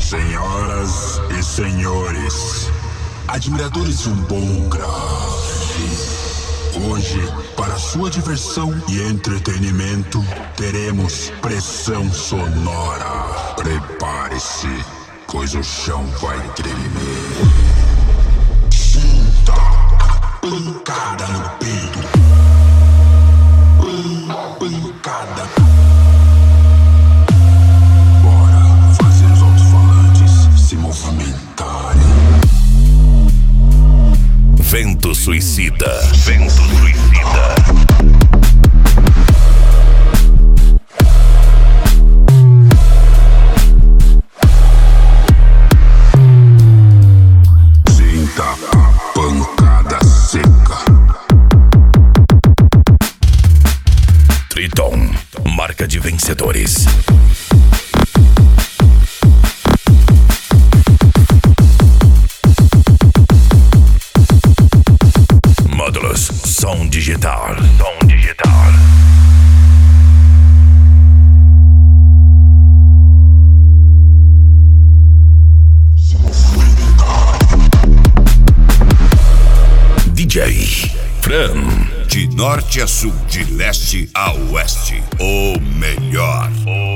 Senhoras e senhores, admiradores de um bom grave, hoje, para sua diversão e entretenimento, teremos pressão sonora. Prepare-se, pois o chão vai tremer. Sinta a pancada no peito. Pancada. Bora fazer os alto-falantes se movimentarem. Vento Suicida. Vento Suicida. Sinta a pancada seca. Triton, marca de vencedores. Módulos, som digital. Som digital. DJ Fran. De norte a sul, de leste a oeste, o melhor.